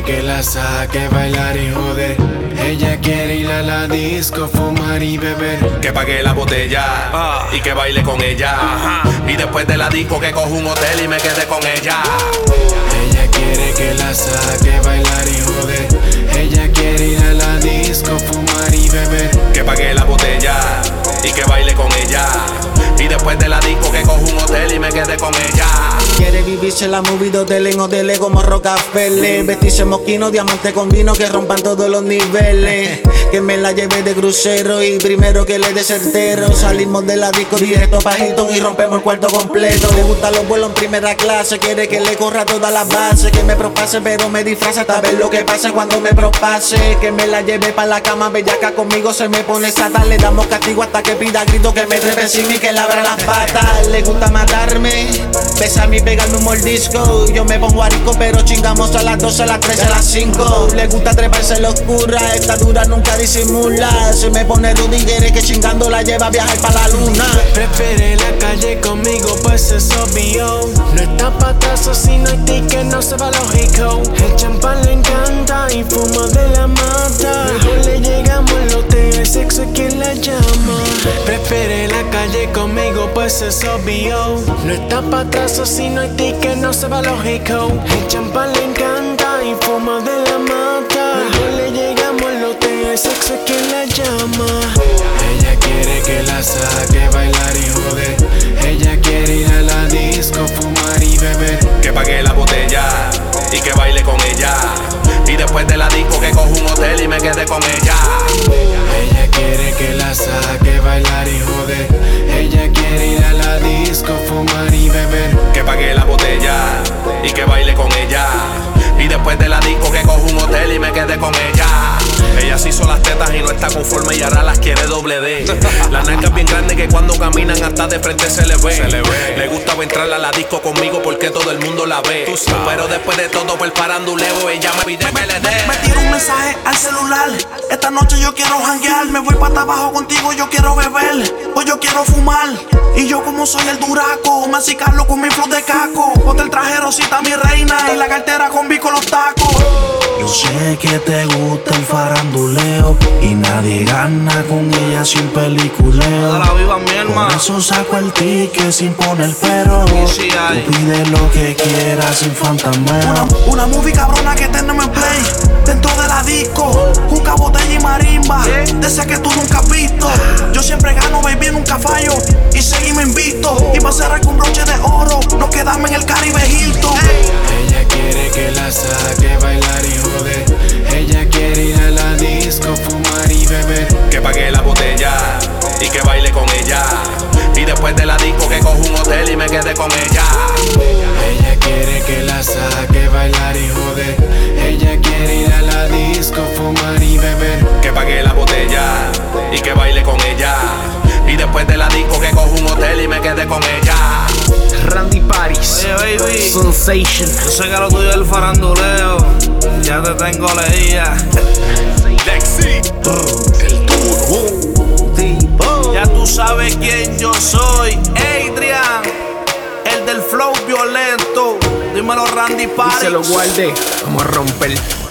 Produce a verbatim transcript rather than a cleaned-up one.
que la saque, bailar y joder. Ella quiere ir a la disco, fumar y beber. Que pague la botella ah. y que baile con ella. Ajá. Y después de la disco que cojo un hotel y me quede con ella. Ella quiere que la saque, bailar y joder. Ella quiere ir a la disco, fumar y beber. Que pague la botella y que baile con ella. Y después de la disco que cojo un hotel y me quede con ella. Quiere vivirse la movie de hotel en hoteles como Rockefeller. Vestirse moquino, diamante con vino que rompan todos los niveles. Que me la lleve de crucero y primero que le dé certero. Salimos de la disco directo pa' Hilton y rompemos el cuarto completo. Le gustan los vuelos en primera clase, quiere que le corra todas las bases. Que me propase pero me disfraza hasta ver lo que pasa cuando me propase. Que me la lleve pa' la cama bellaca, conmigo se me pone sata. Le damos castigo hasta que pida grito, que me trepe encima y que le abra las patas. Le gusta matarme, besarme y pegarme un mordisco. Yo me pongo arisco pero chingamos a las doce, a las trece, a las cinco. Le gusta treparse en la oscura, esta dura nunca disimula. Se me pone rudy y quiere que chingando la lleva a viajar pa' la luna. Prefiere la calle conmigo, pues es obvio. No está patazo si no hay ticket, no se va lógico. El champán le encanta y fuma de la mata. Luego le llegamos al hotel, el sexo es quien la llama. Prefiere la calle conmigo, pues es obvio. No está patazo si no hay ticket, no se va lógico. El champán le encanta y fuma de la mata. Luego le llegamos al hotel, el sexo es quien la llama. Ella quiere que la saque, bailar y joder. Ella quiere ir a la disco, fumar y beber. Que pague la botella y que baile con ella. Y después de la disco que cojo un hotel y me quede con ella. Ella quiere que la saque, bailar y joder. Ella quiere ir a la disco, fumar y beber. Que pague la botella y que baile con ella. Y después de la disco que cojo un hotel y me quede con ella. Ella se hizo las tetas y no está conforme y ahora las quiere doble D. La nalga es bien grande que cuando caminan hasta de frente se le ve. Se le ve. Le gustaba entrar a la disco conmigo porque todo el mundo la ve. Pero después de todo por el faranduleo ella me pide que le dé. Me tiro un mensaje al celular. Esta noche yo quiero janguear. Me voy para abajo contigo, yo quiero beber. O yo quiero fumar. Y yo como soy el duraco, masticarlo con mi flow de caco. Ponte el traje rosita mi reina y la cartera con bico los tacos. Yo sé que te gusta el faranduleo y nadie gana con ella sin peliculeo. La viva mi hermano. Por eso saco el ticket sin poner pero. Sí, tú pide lo que quieras sin fantasmeo. Una, una movie cabrona que tenemos en play dentro de la disco. Juca, botella y marimba, ¿sí? De ese que tú nunca has visto. Yo siempre gano, baby, nunca fallo y seguimos invictos. Y pa' cerrar con broche de oro nos quedamos en el Caribe Hilton. Ella quiere que la saque, bailar y joder. Ella quiere ir a la disco, fumar y beber. Que pague la botella y que baile con ella. Y después de la disco que cojo un hotel y me quede con ella. Ella quiere que la saque, bailar y joder. Ella quiere ir a la disco, fumar y beber. Que pague la botella y que baile con ella. Y después de la disco que cojo un hotel y me quede con ella. Randy Paris, Oye, baby, Sensation. yo sé que lo tuyo es el faranduleo. Ya te tengo leída. Lexi, el turbo. Tipo. Ya tú sabes quién yo soy. Adrian, el del flow violento. Dímelo, Randy Paris. Y se lo guardé, vamos a romper.